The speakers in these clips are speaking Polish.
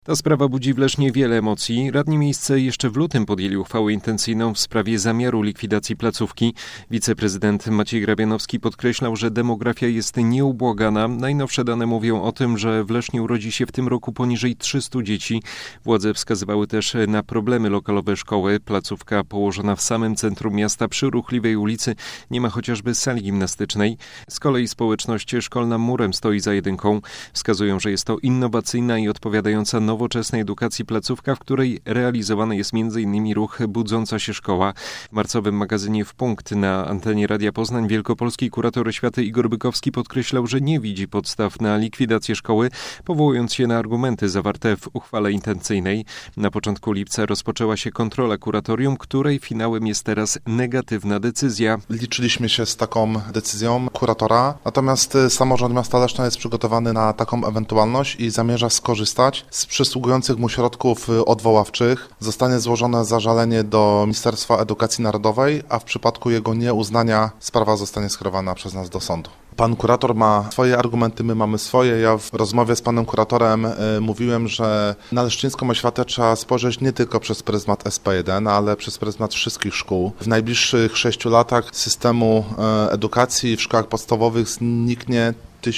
Ta sprawa budzi w Lesznie wiele emocji. Radni miejsce jeszcze w lutym podjęli uchwałę intencyjną w sprawie zamiaru likwidacji placówki. Wiceprezydent Maciej Grabianowski podkreślał, że demografia jest nieubłagana. Najnowsze dane mówią o tym, że w Lesznie urodzi się w tym roku poniżej 300 dzieci. Władze wskazywały też na problemy lokalowe szkoły. Placówka położona w samym centrum miasta przy ruchliwej ulicy nie ma chociażby sali gimnastycznej. Z kolei społeczność szkolna murem stoi za jedynką. Wskazują, że jest to innowacyjna i odpowiadająca nowoczesnej edukacji placówka, w której realizowany jest m.in. ruch Budząca się szkoła. W marcowym magazynie W Punkt na antenie Radia Poznań wielkopolski kurator oświaty Igor Bykowski podkreślał, że nie widzi podstaw na likwidację szkoły, powołując się na argumenty zawarte w uchwale intencyjnej. Na początku lipca rozpoczęła się kontrola kuratorium, której finałem jest teraz negatywna decyzja. Liczyliśmy się z taką decyzją kuratora, natomiast samorząd miasta Leszna jest przygotowany na taką ewentualność i zamierza skorzystać z przysługujących mu środków odwoławczych. Zostanie złożone zażalenie do Ministerstwa Edukacji Narodowej, a w przypadku jego nieuznania sprawa zostanie skierowana przez nas do sądu. Pan kurator ma swoje argumenty, my mamy swoje. Ja w rozmowie z panem kuratorem mówiłem, że na leszczyńską oświatę trzeba spojrzeć nie tylko przez pryzmat SP1, ale przez pryzmat wszystkich szkół. W najbliższych 6 latach systemu edukacji w szkołach podstawowych zniknie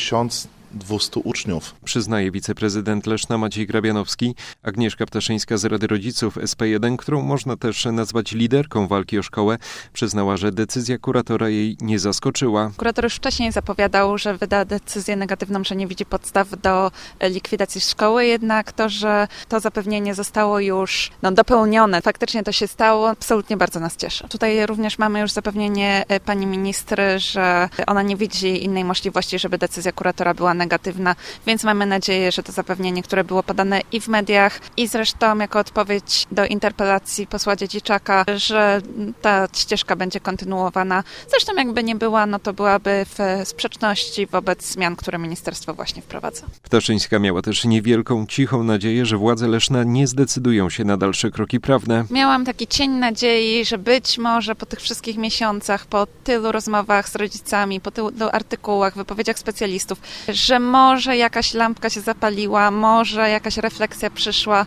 1200 uczniów. Przyznaje wiceprezydent Leszna Maciej Grabianowski. Agnieszka Ptaszyńska z Rady Rodziców SP1, którą można też nazwać liderką walki o szkołę, przyznała, że decyzja kuratora jej nie zaskoczyła. Kurator już wcześniej zapowiadał, że wyda decyzję negatywną, że nie widzi podstaw do likwidacji szkoły, jednak to, że to zapewnienie zostało już dopełnione, faktycznie to się stało, absolutnie bardzo nas cieszy. Tutaj również mamy już zapewnienie pani ministry, że ona nie widzi innej możliwości, żeby decyzja kuratora była negatywna, więc mamy nadzieję, że to zapewnienie, które było podane i w mediach, i zresztą jako odpowiedź do interpelacji posła Dziedziczaka, że ta ścieżka będzie kontynuowana. Zresztą jakby nie była, no to byłaby w sprzeczności wobec zmian, które ministerstwo właśnie wprowadza. Ptaszyńska miała też niewielką, cichą nadzieję, że władze Leszna nie zdecydują się na dalsze kroki prawne. Miałam taki cień nadziei, że być może po tych wszystkich miesiącach, po tylu rozmowach z rodzicami, po tylu artykułach, wypowiedziach specjalistów, że może jakaś lampka się zapaliła, może jakaś refleksja przyszła